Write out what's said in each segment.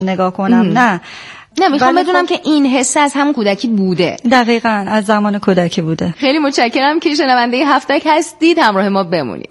نگاه کنم. نه میخوام بدونم که این حس از همون کودکی بوده. دقیقاً از زمان کودکی بوده. خیلی متشکرم که شنونده هفتک هستید، همراه ما بمونید.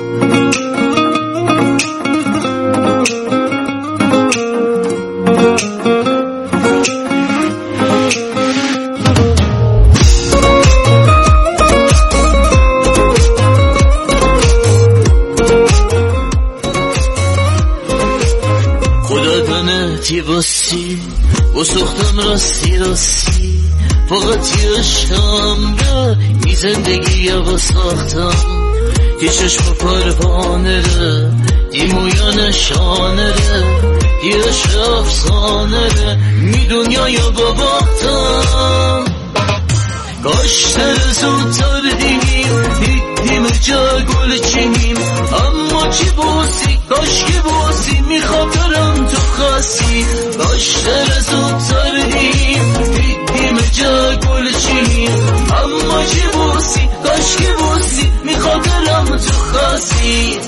باسی و سختم راستی فقط یشتم را این زندگی با ساختم که چشم پروانه را دی مویا نشانه را دیش افسانه را می دنیای با باختم کاشتر زودتر دیدیم جا گل چینیم اما چی بوسی کاش که بوسی میخاطرم تو خاصی کاشتر زودتر دیدیم جا گل چینیم اما چی بوسی کاش که بوسی میخاطرم تو خاصی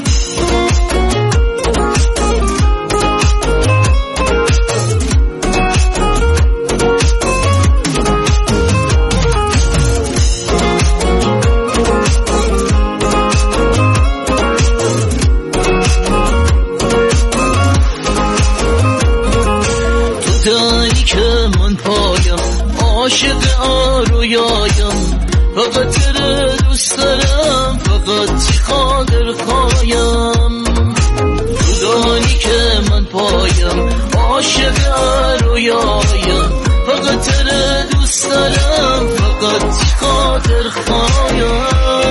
عاشق آرویایم فقط تره دوست دارم فقط خاطر خوایم تو دانی که من پایم عاشق آرویایم فقط تره دوست دارم فقط خاطر خوایم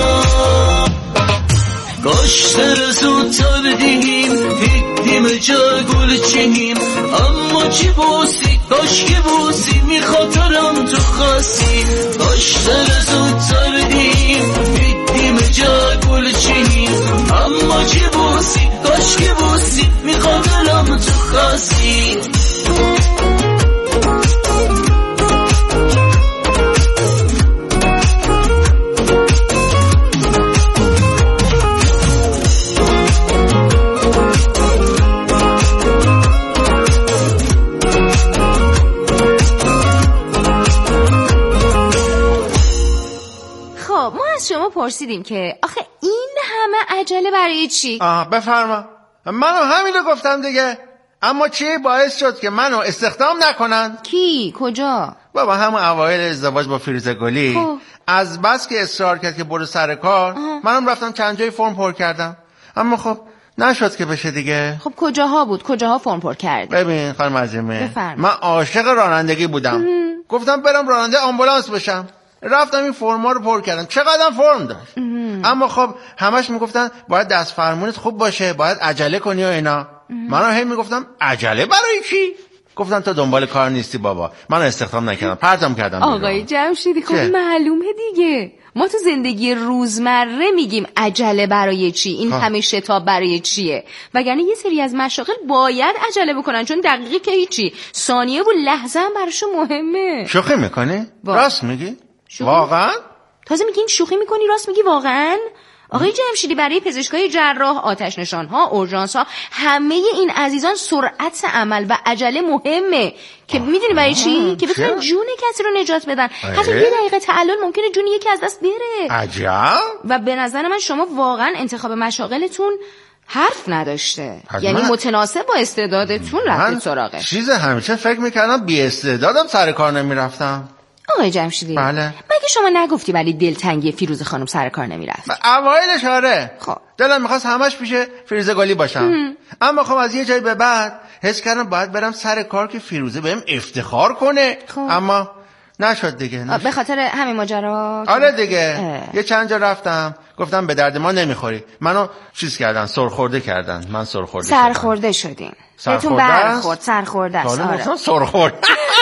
کاشتر زودتر دیدیم جا گل چینیم اما چی بوسی کاش که بوسی میخاطرم تو خاصی کاشتر زودتر دیدیم جا گل چینیم اما چی بوسی کاش که بوسی میخاطرم تو خاصی شما پرسیدیم که آخه این همه عجله برای چی؟ بفرما. منو همینو گفتم دیگه. اما چی باعث شد که منو استخدام نکنن؟ کی؟ کجا؟ بابا همون اوایل ازدواج با فیروزه گلی از بس که اصرار کرد که برو سر کار منم رفتم چند جای فرم پر کردم اما خب نشد که بشه دیگه. خب کجاها بود؟ کجاها فرم پر کردی؟ ببین خانم عظیمه من عاشق رانندگی بودم. گفتم برم راننده آمبولانس بشم. رفتم این فرما رو پر کردم. چقدر فرم داشت. اما خب همش میگفتن باید دست فرمونت خوب باشه، باید عجله کنی و اینا. منم هی میگفتم عجله برای چی؟ گفتن تو دنبال کار نیستی بابا. منو استخدام نکردم، پرتم کردم. آقای جمشیدی خب معلومه دیگه. ما تو زندگی روزمره میگیم عجله برای چی، این همه شتاب برای چیه، وگرنه یه سری از مشاغل باید عجله بکنن چون دقیقی که هیچی، ثانیه و لحظه هم براشون مهمه. شوخی میکنی؟ راست میگی؟ واقعا؟ تازه میگی این شوخی میکنی راست میگی واقعا؟ آقای جمشیدی برای پزشکای جراح، آتش نشان‌ها، اورژانس ها، همه این عزیزان سرعت عمل و عجله مهمه که میدونی برای چی؟ که بتونن جون کسی رو نجات بدن. حتی یه دقیقه تعلل ممکنه جون یکی از دست بره. عجب. و به نظر من شما واقعا انتخاب مشاغلتون حرف نداشته، یعنی متناسب با استعدادتون رفتید سراغش. چیز همیشه فکر میکردم بی استعدادم سر کار نمیرفتم. آقای جمشیدی بله. مگه شما نگفتی ولی دلتنگی فیروزه خانم سر کار نمیرفت؟ اوایلش آره. خب دلم میخواست همش پیش فیروزه گلی باشم. اما خب از یه جای به بعد حس کردم باید برم سر کار که فیروزه بهم افتخار کنه. اما نشد دیگه. به خاطر همین ماجرا؟ آره دیگه. یه چند جا رفتم گفتم به درد ما نمیخوری. منو چیز کردن، سرخورده کردن. من سرخورده شدین. بهتون برخورد. سرخورده است. آره. سرخورده.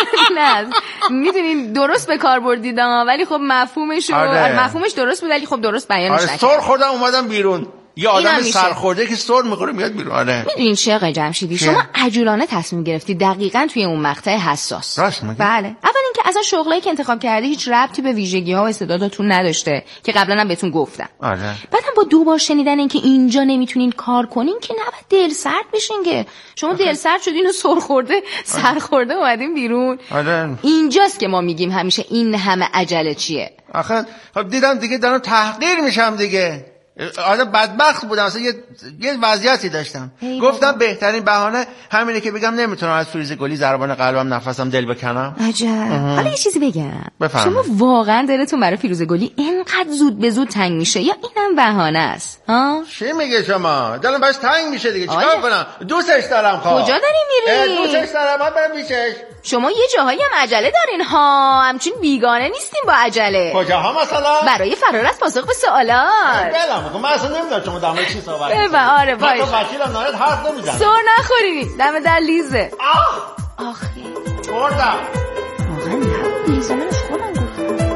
نه میدونین درست به کار بردید ولی خب مفهومش مفهومش درست بود ولی خب درست بیانش نکردم. سرخوردم اومدم بیرون. یه آدم سرخورده که سر میخوره میاد بیرون. آره. این چه آقای جمشیدی شما عجولانه تصمیم گرفتی دقیقاً توی اون مقطع حساس. راست میگی؟ بله. اول که اصلا شغلایی که انتخاب کردی هیچ ربطی به ویژگی‌ها و استعداداتون نداشته که قبلا هم بهتون گفتم. آره. بعدم با 2 بار شنیدن اینکه اینجا نمیتونین کار کنین که نباید دلسرد بشین که شما دلسرد شدین و سرخورده اومدین بیرون. آره. اینجاست که ما میگیم همیشه این همه عجله چیه. آخه خب دیدم دیگه دارم تحقیر میشم دیگه. آدم بدبخت بودم، اصلا یه وضعیتی داشتم. گفتم بهترین بهانه همینه که بگم نمیتونم از فریز گلی ضربان قلبم نفسم دل بکنم. عجب. حالا یه چیزی بگم. بفهم. شما واقعا دلتون برای فیروز گلی اینقدر زود به زود تنگ میشه یا اینم بهانه است؟ ها؟ چی میگه شما؟ دلم باش تنگ میشه دیگه. چیکار کنم؟ دوستش دارم. خب کجا داری میری؟ دوستش دارم. برم پیشش. شما یه جاهایی هم عجله دارین ها، همچین بیگانه نیستین با عجله. کجاها مثلا؟ برای فرار از پاسخ به سوالات. بلم من اصلا نمیدونم شما در مورد چی صحبت می‌کنید. آره باشه. من وکیلم نهایت حرف نمیزنم. سر نخورین. دم در لیزه. آخه. خوردم. واقعا لیزه من از خودم گفتم.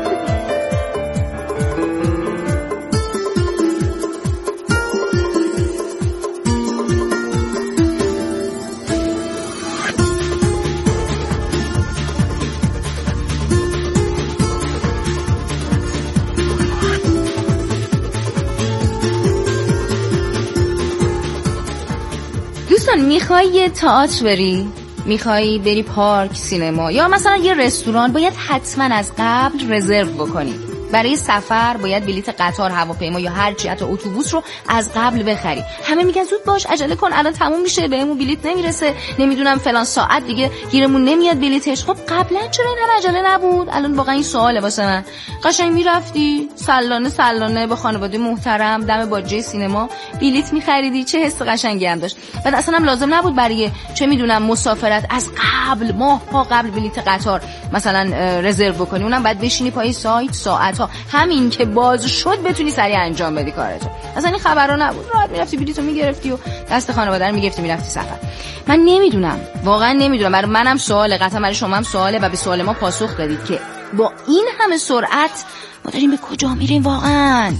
دوستان میخوای یه تئاتر بری؟ میخوای بری پارک، سینما یا مثلا یه رستوران، باید حتما از قبل رزرو بکنی. برای سفر باید بلیت قطار، هواپیما یا هر چی، حتی اتوبوس رو از قبل بخری. همه میگن زود باش، عجله کن، الان تموم میشه، بهمون بلیت نمیرسه، نمیدونم فلان ساعت دیگه گیرمون نمیاد بلیتش. خب قبلا چرا این هم عجله نبود؟ الان واقعا این سواله واسه من. قشنگ میرفتی سلانه با خانواده محترم دم باجه سینما بلیت میخریدی، چه حس قشنگی هم داشت. بعد اصلا هم لازم نبود برای چه میدونم مسافرت از قبل ماه ها قبل بلیت قطار مثلا رزرو بکنی، اونم بعد بشینی پای سایت ساعت. همین که باز شد بتونی سریع انجام بدی کارتو. اصلا این خبرا نبود، راحت میرفتی بلیطو میگرفتی و دست خانواده رو میگرفتی میرفتی سفر. من نمیدونم، واقعا نمیدونم، برای منم سواله، قطعا برای شما هم سواله و به سوال ما پاسخ بدید که با این همه سرعت ما داریم به کجا میریم واقعا.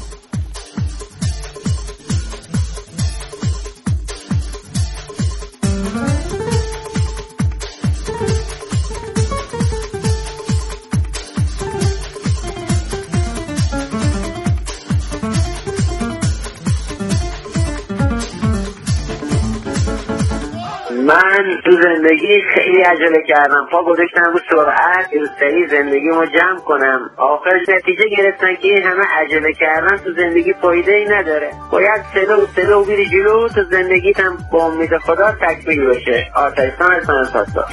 من تو زندگی خیلی عجله کردم، پا گذاشتم رو سرعت سریع زندگیمو جمع کنم. آخرش نتیجه گرفتن که این همه عجله کردن تو زندگی فایده ای نداره. باید سلو بیری جلو تو زندگیت هم با امید خدا تکمیل بشه. آتش‌سان سنساسا.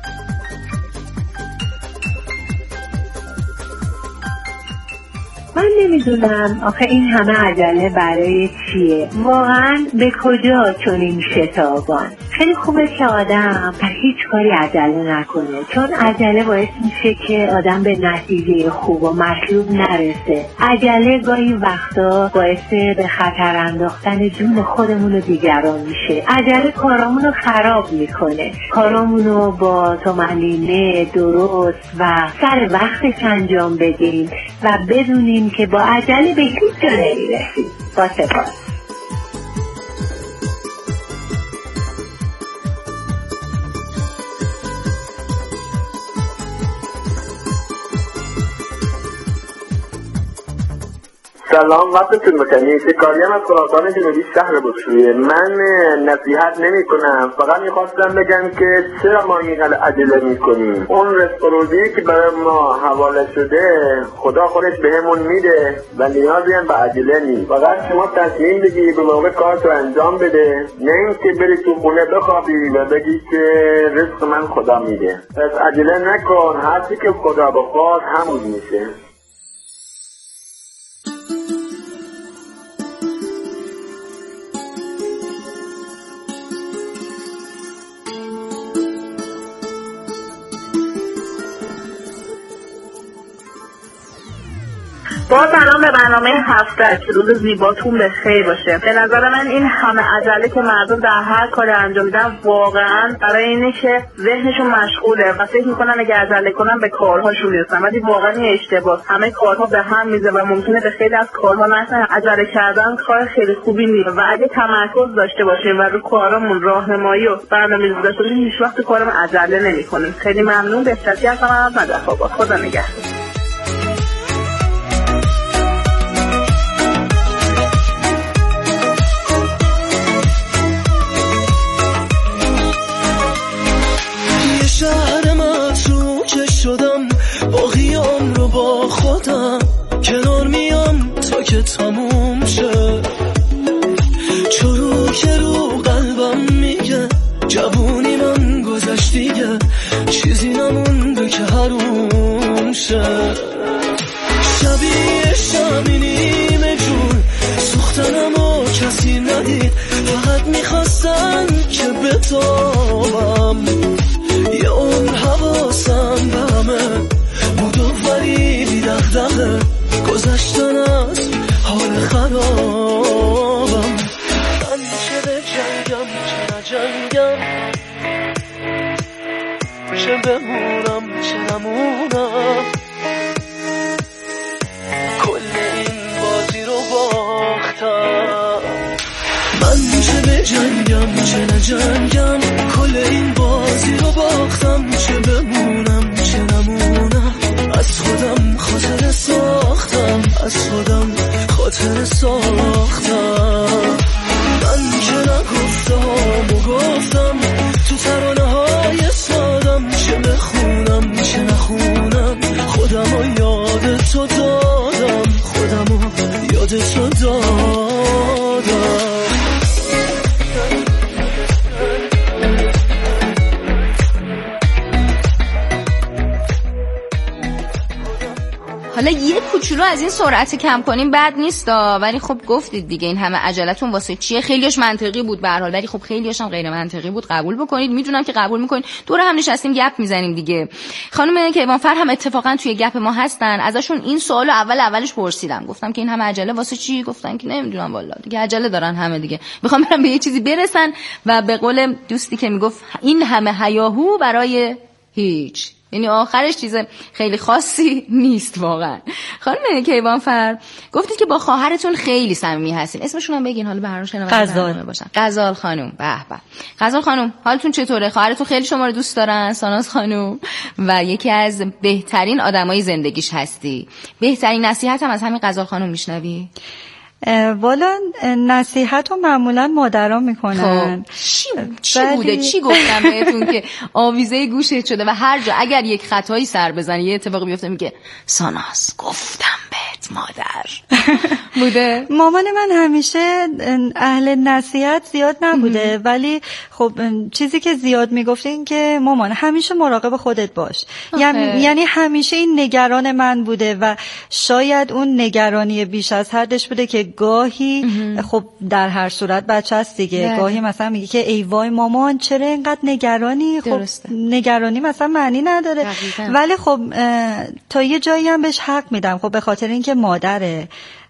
من نمیدونم آخه این همه عجله برای چیه؟ واقعا به کجا چنین شتابان؟ خیلی خوبه که آدم در هیچ کاری عجله نکنه، چون عجله باعث میشه که آدم به نتیجه خوب و مطلوب نرسه. عجله گاهی وقتا باعث به خطر انداختن جون خودمون و دیگران میشه. عجله کارامونو خراب میکنه، کارامونو با طمأنینه درست و سر وقتش انجام بدیم و بدونیم که با عجله به هیچ جا نمیرسیم. با سپاس. سلام، وقتتون بخیر. فکریم از خراسان جنوبی شهر بوشهر. من نصیحت نمی کنم، فقط میخواستم بگم که چرا ما اینقدر عجله میکنیم. اون رسپروزی که برای ما حواله شده خدا خودش بهمون میده و نیازی هم به عجله نیست. فقط شما تصمیم بگیری به موقع کارتو انجام بده، نه اینکه بری تو خونه بخوابی و بگی که رزق من خدا میده. پس عجله نکن، هرچی که خدا بخواد همون میشه. با سلام به برنامه هفته، روز زیباتون بخیر باشه. به نظر من این همه عجله که مردم در هر کاری انجام میدن واقعا برای اینه که ذهنشون مشغوله و فکر میکنن اگه عجله کنن به کارهاشون میرسن، ولی واقعا این اشتباه. همه کارها به هم میزه و ممکنه به خیلی از کارها نرسن. عجله کردن کار خیلی خوبی نیست و اگه تمرکز داشته باشیم و رو کارامون راهنمایی و برنامه‌ریزی داشته باشیم هیچ وقت کارمون عجله نمی‌کنیم. خیلی ممنون. بهتری هستم از نجف آباد. خدا نگهدار. شهر متروکه شدم، باقیام رو با خودم کنار میام تا که تموم شه. چروک رو قلبم میگه جوونی من گذشت دیگه، چیزی نمونده که حروم شه. شبیه شمی نیمه جون سوختنم و کسی ندید، فقط میخواستن که بتابم. یه اون حواسم به همه بود و ولی بی دغدغه، گذشتن از حال خرابم. من چه به جنگم چه نجنگم، چه بمونم چه نمونم، کل این بازی رو باختم. من چه به جنگم چه نجنگم، کل این بازی رو باختم. چه بمونم چه نمونم، از خودم خاطر ساختم، از خودم خاطر ساختم. من که نگفتم و گفتم تو ترانه های سادم، چه بخونم چه نخونم، خودم رو یاد تو دادم، خودم رو یاد تو دادم. حالا یه کوچولو از این سرعت کم کنیم بد نیستا، ولی خب گفتید دیگه این همه عجلتون واسه چیه؟ خیلیش منطقی بود به هر حال، ولی خب خیلیش هم غیر منطقی بود. قبول بکنید، میدونم که قبول میکنید. دور هم نشستیم گپ میزنیم دیگه. خانم کیوانفر هم اتفاقا توی گپ ما هستن. ازشون این سوالو اولش پرسیدم، گفتم که این همه عجله واسه چی؟ گفتن که نمیدونم والله دیگه عجله دارن همه دیگه، میخوام برن به یه چیزی برسن و به قول دوستی که میگفت این همه هیاهو برای هیچ، یعنی آخرش چیز خیلی خاصی نیست واقعا. خانم کیوانفر گفتید که با خواهرتون خیلی صمیمی هستین، اسمشون هم بگین حالا به هر حال شنونده باشن. غزال خانم. به به غزال خانم، حالتون چطوره؟ خواهرتون خیلی شما رو دوست دارن، ساناز خانم، و یکی از بهترین آدمای زندگیش هستی. بهترین نصیحت هم از همین غزال خانم میشنوی؟ والا نصیحت رو معمولا مادران میکنن. چی بوده؟ چی گفتم بهتون که آویزه گوشت شده و هر جا اگر یک خطایی سر بزنه یه اتفاقی بیفته میگه ساناز گفتم بهت مادر بوده؟ مامان من همیشه اهل نصیحت زیاد نبوده، ولی خب چیزی که زیاد میگفته این که مامان همیشه مراقب خودت باش. یعنی همیشه این نگران من بوده و شاید اون نگرانی بیش از حدش بوده که گاهی خب در هر صورت بچه هست دیگه، گاهی مثلا میگه که ای وای مامان چرا اینقدر نگرانی؟ خب نگرانی مثلا معنی نداره دقیقا. ولی خب تا یه جایی هم بهش حق میدم، خب به خاطر اینکه مادره،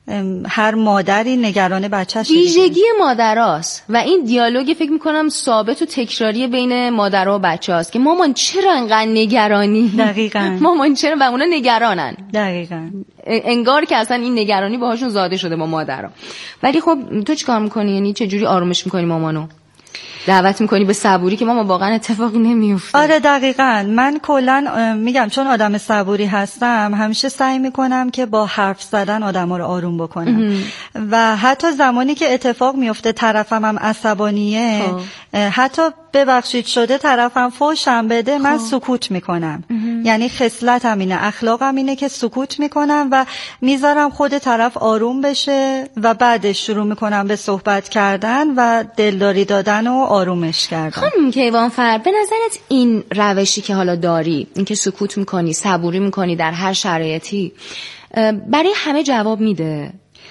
هر مادری نگران بچه‌ش. ویژگی مادراست و این دیالوگ فکر میکنم ثابت و تکراری بین مادرها و بچه‌هاست که مامان چرا انقدر نگرانی؟ دقیقاً. مامان چرا؟ و اونا نگرانن. دقیقاً. انگار که اصلا این نگرانی باهاشون زاده شده با مادرها. ولی خب تو چیکار میکنی؟ یعنی چه جوری آرومش میکنی مامانو؟ دعوت میکنی به صبوری که ماما واقعا اتفاقی نمیفته؟ آره دقیقاً. من کلا میگم چون آدم صبوری هستم همیشه سعی میکنم که با حرف زدن آدما رو آروم بکنم و حتی زمانی که اتفاق میفته طرفم هم عصبانیه حتی ببخشید شده طرفم فوشم بده من سکوت میکنم. یعنی خصلتم اینه، اخلاقم اینه که سکوت میکنم و میذارم خود طرف آروم بشه و بعدش شروع میکنم به صحبت کردن و دلداری دادن و آرومش کردن. خانم کیوانفر به نظرت این روشی که حالا داری، این که سکوت میکنی، صبوری میکنی در هر شرایطی، برای همه جواب میده؟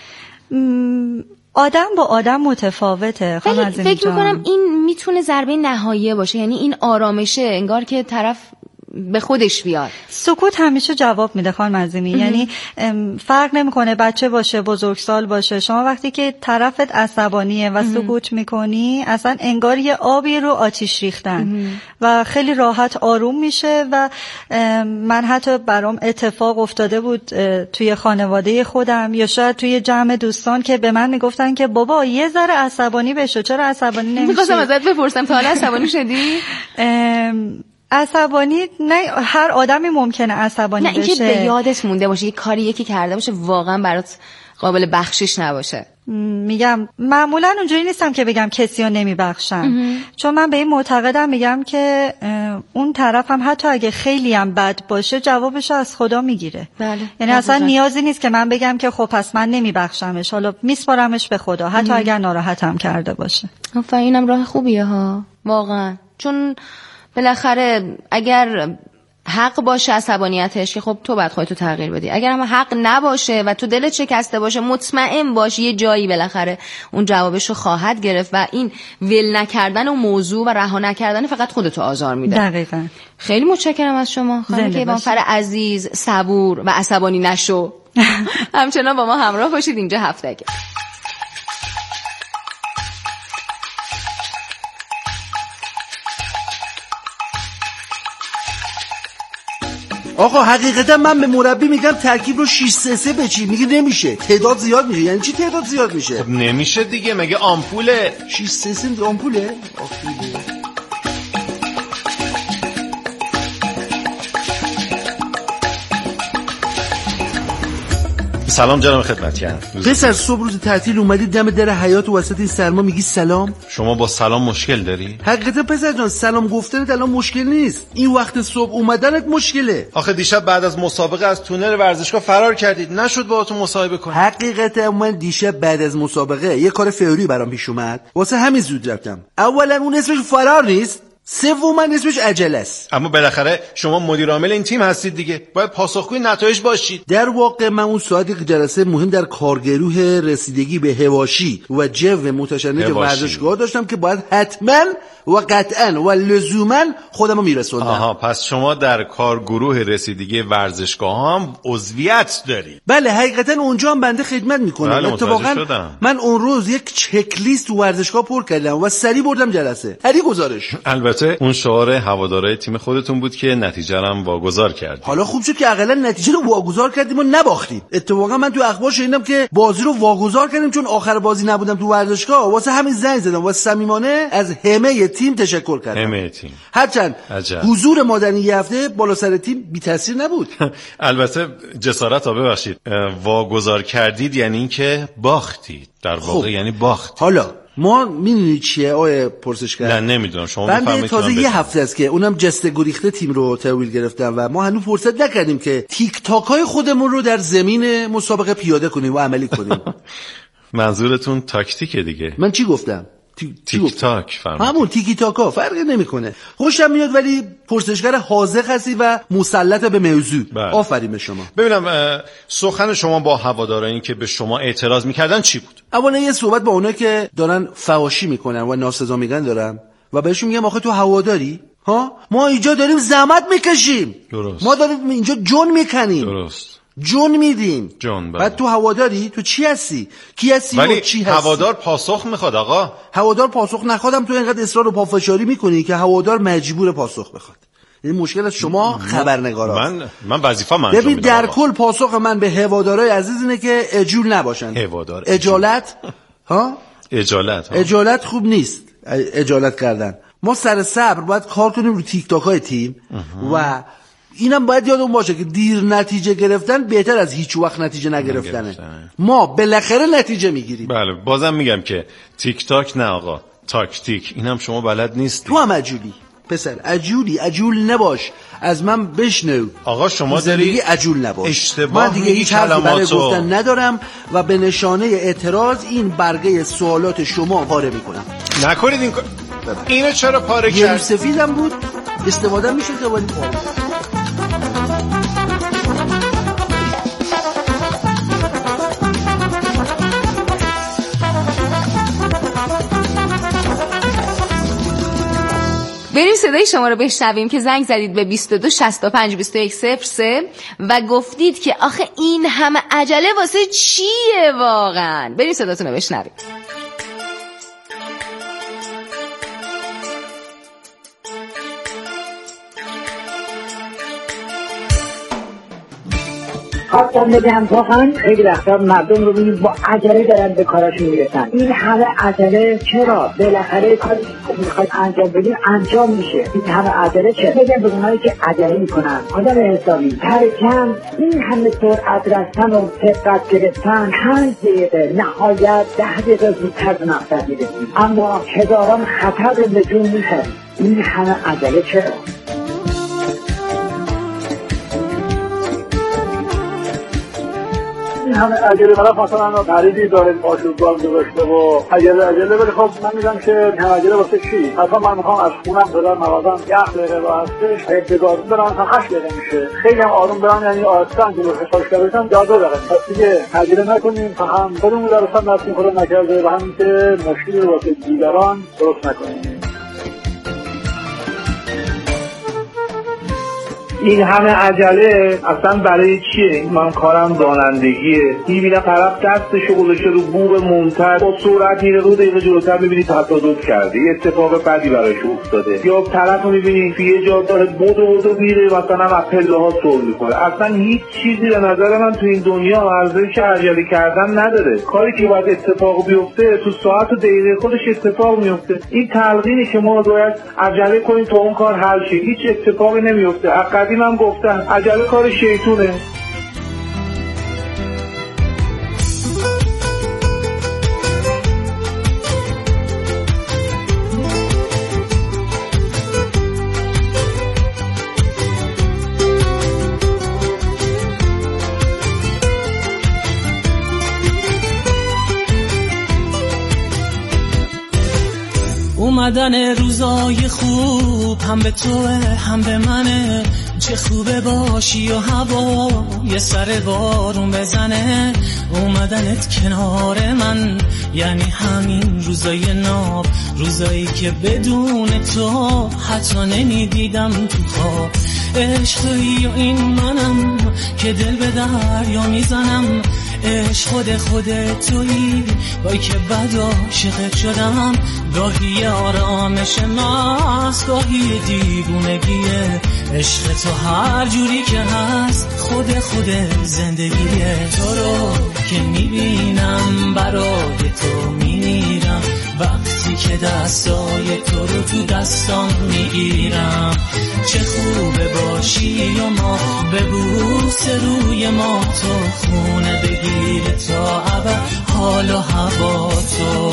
آدم با آدم متفاوته. فکر میکنم این میتونه ضربه نهاییه باشه، یعنی این آرامشه انگار که طرف به خودش بیاد. سکوت همیشه جواب میده خانم عظیمی. یعنی فرق نمیکنه بچه باشه بزرگسال باشه، شما وقتی که طرفت عصبانیه و سکوت میکنی اصلا انگار یه آبی رو آتیش ریختن و خیلی راحت آروم میشه. و من حتی برام اتفاق افتاده بود توی خانواده خودم یا شاید توی جمع دوستان که به من میگفتن که بابا یه ذره عصبانی بشو، چرا عصبانی نمیشی؟ می‌خواستم ازت بپرسم تا حالا عصبانی شدی؟ عصبانی نه، هر آدمی ممکنه عصبانی بشه. نه اینکه به یادت مونده باشه، یه کاری یکی کرده باشه واقعا برات قابل بخشش نباشه. میگم معمولا اونجوری نیستم که بگم کسی رو نمیبخشم، چون من به این معتقدم میگم که اون طرف هم حتی اگه خیلی هم بد باشه جوابش از خدا میگیره. بله. یعنی اصلا نیازی نیست که من بگم که خب پس من نمیبخشمش، حالا میسپارمش به خدا حتی اگر ناراحتم کرده باشه. اینم راه خوبیه ها واقعا، چون بالاخره اگر حق باشه عصبانیتش که خب تو باید خودتو تغییر بدی، اگر هم حق نباشه و تو دلت شکسته باشه مطمئن باش یه جایی بالاخره اون جوابشو خواهد گرفت و این ول نکردن و موضوع و رها نکردن فقط خودتو آزار میده. دقیقاً. خیلی متشکرم از شما خانم کیوانفر عزیز، صبور و عصبانی نشو. همچنان با ما همراه باشید اینجا هفتگی. آقا حقیقتا من به مربی میگم ترکیب رو 6-3-3 بچین، میگه نمیشه، تعداد زیاد میشه. یعنی چی تعداد زیاد میشه؟ خب نمیشه دیگه، مگه آمپوله 6-3-3 آمپوله؟ سلام جناب خدمتگر. پسر صبح روز تعطیل اومدی دم در حیاط وسط این سرما میگی سلام؟ شما با سلام مشکل داری؟ حقیقتا پسر جان سلام گفتنت الان مشکل نیست، این وقت صبح اومدنت مشکله. آخه دیشب بعد از مسابقه از تونل ورزشگاه فرار کردید، نشد باهاتون مصاحبه کنم. حقیقتا من دیشب بعد از مسابقه یه کار فوری برام پیش اومد، واسه همین زود رفتم. اولا اون اسمش فرار نیست، سوما اسمش عجله است. اما بالاخره شما مدیر عامل این تیم هستید دیگه، باید پاسخگوی نتایج باشید. در واقع من اون ساعت یک جلسه مهم در کارگروه رسیدگی به هواشی و جو متشنج ورزشگاه داشتم که باید حتما و قطعا و لزوما خودمو میرسوندم. آها، پس شما در کارگروه رسیدگی ورزشگاه هم عضویت داری؟ بله حقیقتا اونجا هم بنده خدمت میکنم. بله، اتفاقا من اون روز یک چک لیست تو ورزشگاه پر کردم و سریع بردم جلسه. هری گزارش. البته اون شعار هوادارهای تیم خودتون بود که نتیجه رو هم واگذار کردید. حالا خوب شد که اقلا نتیجه رو واگذار کردیم و نباختیم. اتفاقا من تو اخبار شنیدم که بازی رو واگذار کردیم چون آخر بازی نبودم تو ورزشگاه، واسه همین زنگ زدم و صمیمانه از همه تیم تشکر کردم. همه تیم. هرچند حضور ما در این هفته بالا سر تیم بی تاثیر نبود. البته جسارت ها ببخشید، واگذار کردید یعنی اینکه باختید. در واقع یعنی باخت. حالا ما میدونی چیه آیه پرسشگر؟ نه نمیدونم، شما بفرمایید. تازه یه هفته است که اونم جسته گریخته تیم رو تحویل گرفتم و ما هنوز فرصت نکردیم که تیک تاک های خودمون رو در زمین مسابقه پیاده کنیم و عملی کنیم. منظورتون تاکتیکه دیگه. من چی گفتم؟ تیک تاک فرمودید. همون تیکی تاکا فرقی نمیکنه. خوشم میاد ولی پرسشگر حاذق هستی و مسلط به موضوع. آفرین به شما. ببینم سخن شما با هوادارانی که به شما اعتراض میکردن چی بود؟ اولا یه صحبت با اونایی که دارن فحاشی میکنن و ناسزا میگن دارم و بهشون میگم آخه تو هواداری؟ ها؟ ما اینجا داریم زحمت میکشیم. درست. ما داریم اینجا جون میکنیم. درست. جون میدیم. جون. بعد تو هواداری؟ تو چی هستی؟ کی هستی و چی هستی؟ هوادار پاسخ میخواد آقا. هوادار پاسخ نخوادم تو اینقدر اصرار و پافشاری میکنی که هوادار مجبور پاسخ بخواد. این مشکل از شما خبرنگارا. من وظیفه‌ام انجام میدم. ببین در کل پاسخ من به هوادارای عزیز اینه که عجول نباشن. هوادار اجالت ها؟ اجالت خوب نیست. اجالت کردن. ما سر صبر باید کار کنیم رو تیک تاک های تیم و اینم باید یادمون باشه که دیر نتیجه گرفتن بهتر از هیچ وقت نتیجه نگرفتنه. ما بالاخره نتیجه میگیریم. بله بازم میگم که تیک تاک نه آقا، تاکتیک. اینم شما بلد نیستی. تو هم عجولی پسر، عجول نباش. از من بشنو آقا، شما داری عجول نباش. اشتباه من دیگه هیچ حرفی برای گفتن ندارم و به نشانه اعتراض این برگه سوالات شما پاره میکنم. نکنید این اینو چرا پاره کرد؟ یه سفیدم بود استفاده میشه که ولی پاره. بریم صدای شما رو بشنویم که زنگ زدید به 22 65 21 03 و گفتید که آخه این همه عجله واسه چیه واقعا. بریم صداتون رو بشنویم. خواستم بگم واقعا خیلی وقتا مردم رو ببینید با عجله دارن به کاراشون میرسن. این همه عجله چرا؟ بالاخره کاری که میخواید انجام بدید انجام میشه. این همه عجله چرا؟ بگم به اونایی که عجله میکنن آدم حسابی ترکم این همه سرعت رفتن و دقت گرفتن 5 دقیقه نهایت 10 دقیقه زودتر به مقصد میرسید، اما هزاران خطر رو به جون میخورید. این همه عجله چرا؟ این همه عجله برای مثلا غریبی داره آشوبگاه گذاشته و عجله ولی خب من میگم که این همه عجله واسه چی؟ مثلا من میخوام از خونم برم مغازم 10 دقیقه راه هستش، اگه بگارم برم مثلا 8 دقیقه میشه، خیلی هم آروم برم، یعنی آهسته‌ام که حسابش کردم 12 دقیقه. پس دیگه عجله نکنیم تا هم بریم درستم دستیم خود نکرده و همین که مشکلی رو واسه دیگران درست نکنیم. این همه عجله اصلا برای چیه؟ من کارم رانندگیه، میبینم طرف دستشو گذاشته رو بوق ممتد با سرعت میره 2 دقیقه جلوتر، میبینی تصادف کرده، یه اتفاق بدی براش افتاده. یا طرفو میبینی توی یه جا داره بدو میره مثلا از پله‌ها سر میکنه. اصلا هیچ چیزی به نظر من تو این دنیا ارزش عجله کردن نداره. کاری که باید اتفاق بیفته تو ساعت و دقیقه خودش اتفاق میفته. این تلقینی که ما باید عجله کنیم تا اون کار حل شه، هیچ اتفاقی نمیفته. من گفتم عجله کار شیطونه. اومدن روزای خوب هم به توه هم به منه، چه خوبه باشی و هوا یه سر بارون بزنه. اومدنت کنار من یعنی همین روزای ناب، روزایی که بدون تو حتی نمیدیدم تو خواب. عشق تویی و این منم که دل به دریا میزنم، عشق خود تویی وای که بد عاشقت شدم. گاهی آرامش محض گاهی دیوونگیه، عشق تو هر جوری که هست خود زندگیه. تو رو که میبینم برای تو میمیرم، وقتی که دستای تو رو تو دستام میگیرم. چه خوبه باشی و ما ببوس روی ما، تو خونه بگیر تا ابد حال و هوا تو.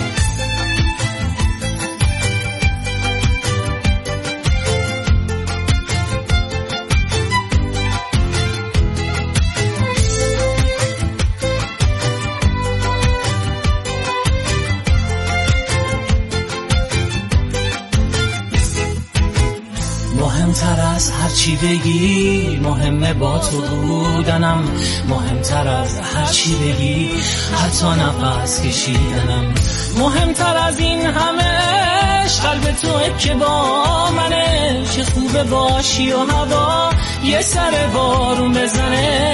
مهمتر از هر چی بگی مهمه با تو بودنم، مهمتر از هر چی بگی حتی نفس کشیدنم. مهمتر از این همه قلب توئه که با منه، چه خوبه باشی و هوا یه سر بارون بزنه.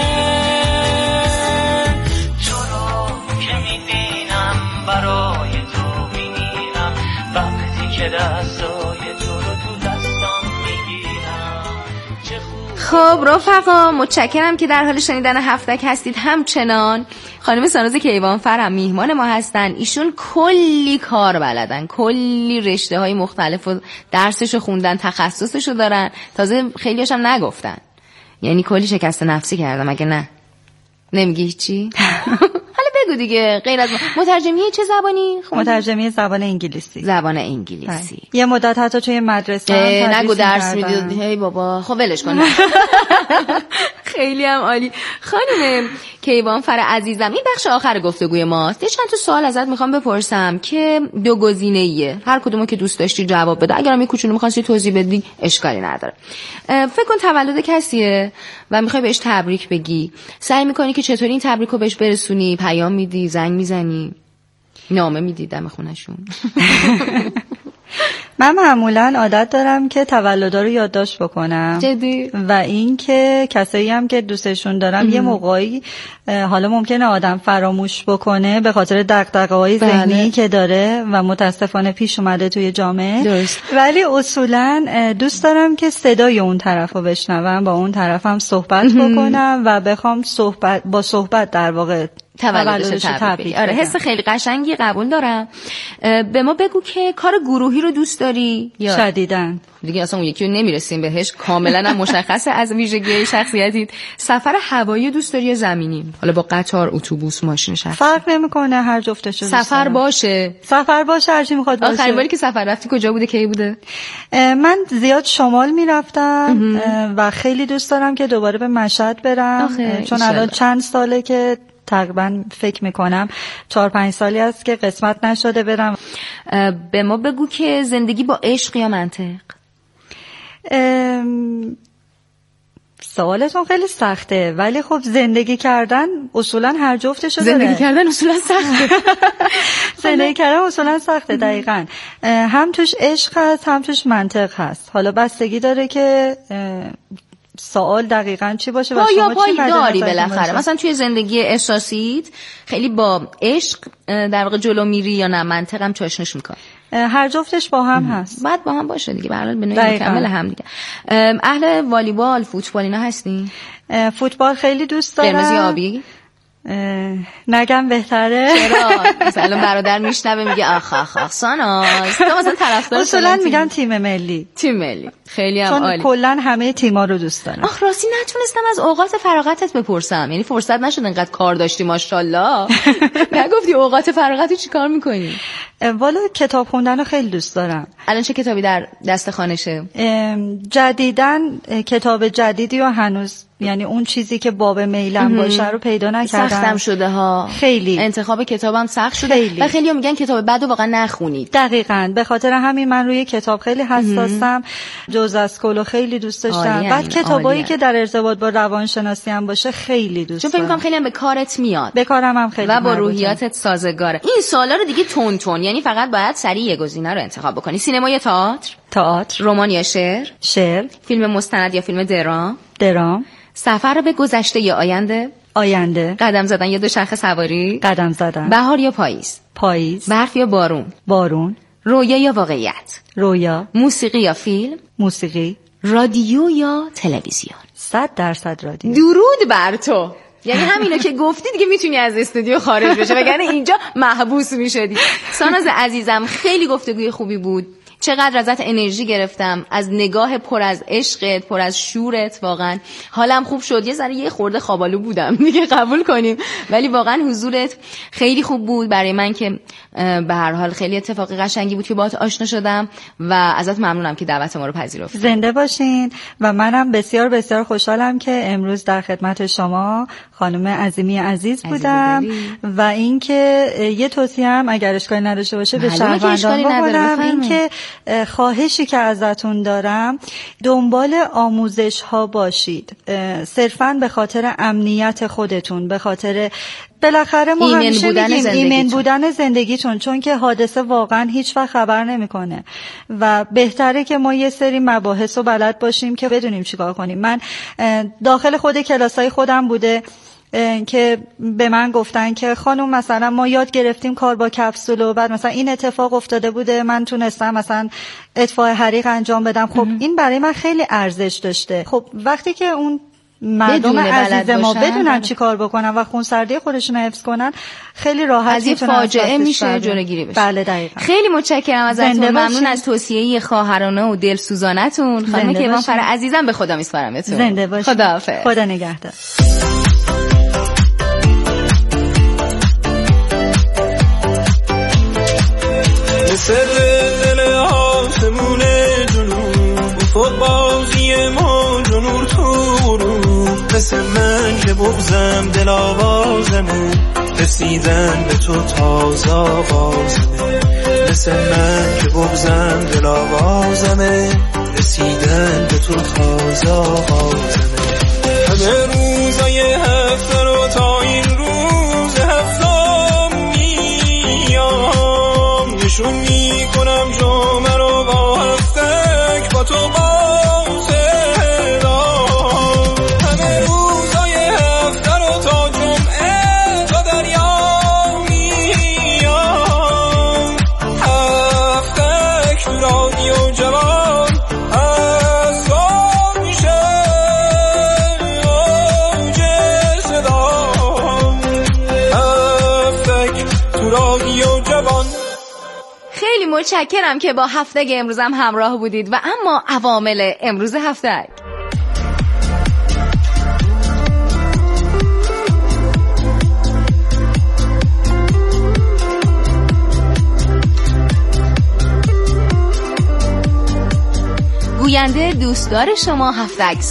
تو رو که میبینم برای تو میمیرم، وقتی که دستای تو رو تو دستام میگیرم. خب رفقا، متشکرم که در حال شنیدن هفتک هستید. همچنان خانم سانوز کیوانفر هم میهمان ما هستن. ایشون کلی کار بلدن، کلی رشته های مختلف و درسشو خوندن، تخصصشو دارن، تازه خیلیاش هم نگفتن، یعنی کلی شکست نفسی کردم. اگه نه نمیگی چی؟ حالا بگو دیگه. غیر از مترجمیه چه زبانی خوندی؟ مترجمی زبان انگلیسی. زبان انگلیسی. یه مدت حتی توی مدرسه نگو درس میدید. هی بابا خب ولش کن. خیلی هم عالی. خانم کیوانفر عزیزم، این بخش آخر گفتگوی ماست. یه چند تا سوال ازت میخوام بپرسم که 2 گزینه‌ایه، هر کدومو که دوست داشتی جواب بده. اگرم یه کوچولو می‌خواستی توضیح بدی اشکالی نداره. فکر کن تولد کسیه و میخوای بهش تبریک بگی. سعی میکنی که چطوری این تبریک رو بهش برسونی؟ پیام میدی، زنگ میزنی، نامه میدی دم خونه‌شون؟ من معمولا عادت دارم که تولدا رو یادداشت بکنم. جدی؟ و این که کسایی هم که دوستشون دارم یه موقعی حالا ممکنه آدم فراموش بکنه به خاطر دغدغه‌های ذهنی که داره و متاسفانه پیش اومده توی جامعه. درست. ولی اصولا دوست دارم که صدای اون طرفو بشنوم، با اون طرفم صحبت بکنم و بخوام با صحبت در واقع تولدش تبریک. آره حس خیلی قشنگی قبول دارم. به ما بگو که کار گروهی رو دوست داری یا شدیداً؟ دیگه اصلا اون یکی رو نمیرسیم بهش، کاملا هم مشخصه از ویژگی شخصیتیت. سفر هوایی دوست داری یا زمینی؟ حالا با قطار، اتوبوس، ماشین شخصی فرق نمیکنه، هر جفتش رو سفر باشه هر چی میخواد باشه. آخرین باری که سفر رفتی کجا بوده، کی بوده؟ من زیاد شمال میرفتم و خیلی دوست دارم که دوباره به مشهد برم، چون الان چند ساله که تقریبا فکر میکنم 4-5 سالی است که قسمت نشده برم. به ما بگو که زندگی با عشق یا منطق؟ سوالتون خیلی سخته، ولی خب زندگی کردن اصولا هر جفتشو داره. زندگی کردن اصولا سخته. زندگی کردن اصولا سخته، دقیقاً. هم توش عشق هست هم توش منطق هست. حالا بستگی داره که سوال دقیقاً چی باشه و شما چی داری بالاخره. مثلا توی زندگی احساسیت خیلی با عشق در واقع جلو میری یا نه منطق هم چاشنش میکنه؟ هر جفتش با هم هست. باید با هم باشه دیگه، به هر حال به نوعی مکمل هم دیگه. اهل والیبال، فوتبال اینا هستی؟ فوتبال خیلی دوست دارم. قرمز یا آبی؟ نگم بهتره. چرا؟ مثلا برادر میشنوه میگه آخ ساناز تو مثلا طرفدار اصولا میگم تیم ملی. خیلی هم عالی، چون کلا همه تیم‌ها رو دوست دارم. راستی نتونستم از اوقات فراغتت بپرسم، یعنی فرصت نشد، انقدر کار داشتی ماشاءالله. نگفتی اوقات فراغتی چی کار میکنی؟ والا کتاب خوندن رو خیلی دوست دارم. الان چه کتابی در دست خانشه؟ جدیداً کتاب جدیدی و هنوز یعنی اون چیزی که باب میلم باشه رو پیدا نکردم. سختم شده ها، خیلی انتخاب کتابم سخت شده و خیلی ها میگن کتاب بعدو واقعا نخونید. دقیقاً به خاطر همین من روی کتاب خیلی حساسم. جوز اسکولو خیلی دوست داشتم. بعد کتابایی که در ارتباط با روانشناسی هم باشه خیلی دوست دارم، چون فکر می‌کنم خیلی هم به کارت میاد، به کارم هم خیلی و با روحیاتت سازگاره. این سوالا رو دیگه تون یعنی فقط باید سریع یه گزینه رو انتخاب بکنی. سینما یا تئاتر؟ رمان یا شعر؟ فیلم مستند یا فیلم درام؟ سفر به گذشته یا آینده؟ قدم زدن یا دوچرخه سواری؟ قدم زدن. بهار یا پاییز؟ برف یا بارون؟ رویا یا واقعیت؟ رویا. موسیقی یا فیلم؟ موسیقی. رادیو یا تلویزیون؟ 100% رادیو. درود بر تو. یعنی همینا که گفتی دیگه میتونی از استودیو خارج بشه، وگرنه اینجا محبوس میشدی. ساناز عزیزم خیلی گفتگوی خوبی بود، چقدر ازت انرژی گرفتم، از نگاه پر از عشقت، پر از شورت، واقعا حالم خوب شد. یه ذره یه خورده خوابالو بودم دیگه، قبول کنیم، ولی واقعا حضورت خیلی خوب بود برای من که به هر حال خیلی اتفاقی قشنگی بود که باهات آشنا شدم و ازت ممنونم که دعوت ما رو پذیرفتی. زنده باشین و منم بسیار بسیار خوشحالم که امروز در خدمت شما خانم عظیمی عزیز بودم و اینکه یه توصیه هم اگر اشکالی نداشته باشه به شهروندان بکنم، اینکه خواهشی که ازتون دارم دنبال آموزش ها باشید، صرفاً به خاطر امنیت خودتون، به خاطر بالاخره ما همیشه میگیم ایمن بودن زندگیتون، چون که حادثه واقعا هیچ وقت خبر نمیکنه و بهتره که ما یه سری مباحث رو بلد باشیم که بدونیم چیکار کنیم. من داخل خود کلاسای خودم بوده که به من گفتن که خانم مثلا ما یاد گرفتیم کار با کپسول و بعد مثلا این اتفاق افتاده بوده، من تونستم مثلا اطفاء حریق انجام بدم. خب این برای من خیلی ارزش داشته. خب وقتی که اون مردم عزیز ما بدونن چی کار بکنن و خونسردی خودشون حفظ کنن، خیلی راحت از این فاجعه میشه جلوگیری بشه. بله دقیقاً. خیلی متشکرم ازتون، ممنون از توصیه خواهرانه و دلسوزانتون. خانم کیوانفر عزیزم به خدا میسپارمتون. زنده باشید. خداحافظ. خدا نگهدار. سر دل آسمون جنوب افق بازی موج و نور تو رو، مثل من که بغزم دل آوازمه، رسیدن به تو تازه آغازمه، مثل من که بغزم دل آوازمه، رسیدن به تو تازه آغازمه. همه روزای هفته رو تا این روز هفتم میام، نشون میکنم جامعه رو با متشکرم که با هفتگ امروزم همراه بودید و اما عوامل امروز هفتگ. گوینده دوستدار شما هفتگ